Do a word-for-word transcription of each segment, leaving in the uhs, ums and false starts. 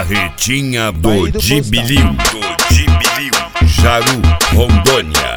Barretinha do Dibilim, do Dibilim, Jaru, Rondônia.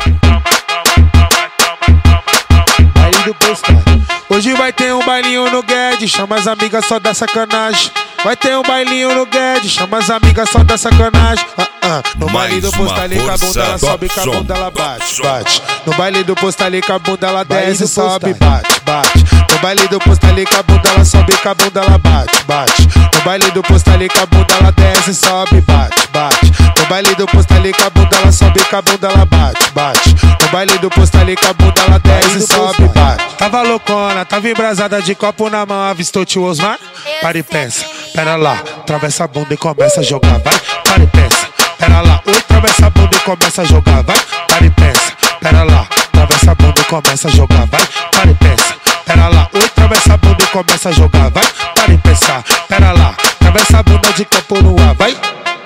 Baile do postal. Hoje vai ter um bailinho no Guedes, chama as amigas só da sacanagem. Vai ter um bailinho no Guedes, chama as amigas só da sacanagem. Ah, ah. No baile do postal ali, com a bunda ela sobe, com a bunda ela bate, bate. No baile do postal ali, com a bunda ela desce, sobe, bate, bate. No baile do postal ali, com a bunda ela sobe, com a bunda ela bate, bate. No baile do postal ali, com a bunda ela desce, sobe, bate, bate. No baile do postal ali, com a bunda ela sobe, com a bunda ela bate, bate. No baile do postal ali, com a bunda ela desce, sobe, bate. Tava loucona, tava embrasada de copo na mão, avistou tio Osmar? Para e pensa, pera lá, atravessa a bunda e começa a jogar, vai, para e pensa, pera lá, oi, atravessa a bunda e começa a jogar, vai, para e pensa, pera lá, atravessa a bunda e começa a jogar, vai, para e pensa, pera lá, oi, atravessa a bunda e começa a jogar, vai, para e pensar, pera lá, atravessa a bunda de copo no ar, vai.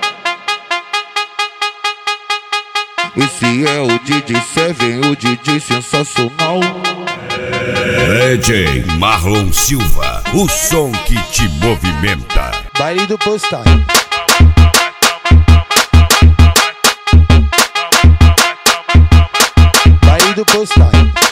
Esse é o D J Seven, o D J sensacional. D J Marlon Silva, o som que te movimenta. Baile do postal. Baile do postal.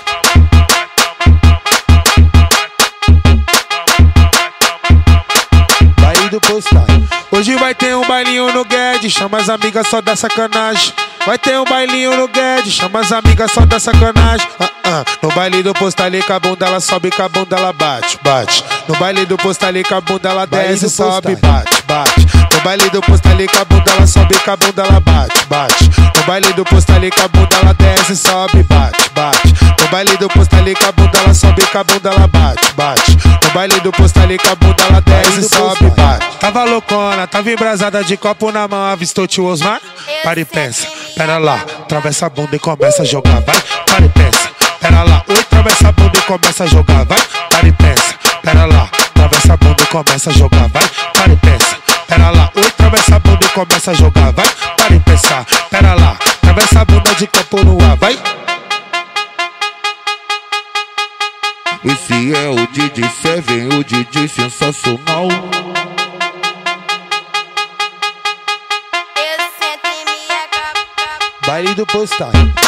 Baile do postal. Hoje vai ter um bailinho no Guedes, chama as amigas só da sacanagem. Vai ter um bailinho no Guedes, chama as amigas só da sacanagem. Ah, ah. No baile do postal ali, com a bunda ela sobe, com a bunda ela bate, bate. No baile do postal ali, com a bunda ela desce, sobe, bate, bate. No baile do postal ali, com a bunda ela sobe, com a bunda ela bate, bate. No baile do postal ali, com a bunda ela desce, sobe, bate, bate. No baile do postal ali, com a bunda ela sobe, com a bunda ela bate, bate. No baile do postal ali, com a bunda ela desce, sobe, bate. Tava loucona, tava embrasada de copo na mão, avistou tio Osmar? Para e pensa, pera lá, atravessa a bunda e começa a jogar, vai, para e pensa, pera lá, oi, atravessa a bunda e começa a jogar, vai, para e pensa, pera lá, atravessa a bunda e começa a jogar, vai, para e pensa, pera lá, oi, atravessa a bunda e começa a jogar, vai, para e pensar, pera lá, atravessa a bunda de copo no ar, vai. Esse é o D J Seven, o D J sensacional. Baile do postal.